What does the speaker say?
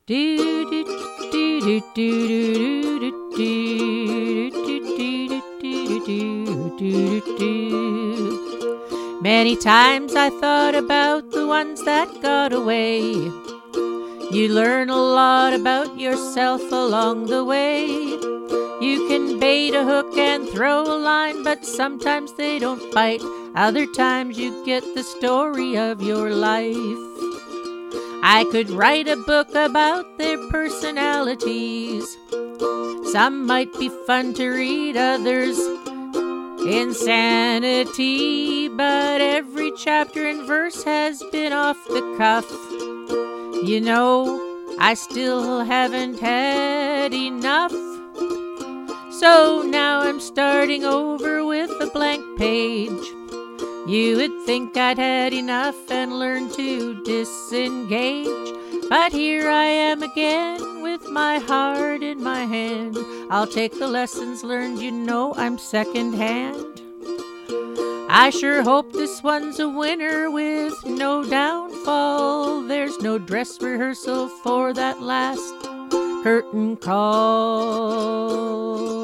Do do do do do do do do. Many times I thought about the ones that got away. You learn a lot about yourself along the way. You can bait a hook and throw a line, but sometimes they don't bite. Other times you get the story of your life. I could write a book about their personalities. Some might be fun to read, others insanity. But every chapter and verse has been off the cuff. You know, I still haven't had enough. So now I'm starting over with a blank page. You would think I'd had enough and learned to disengage. But here I am again with my heart in my hand. I'll take the lessons learned, you know I'm secondhand. I sure hope this one's a winner with no downfall. There's no dress rehearsal for that last curtain call.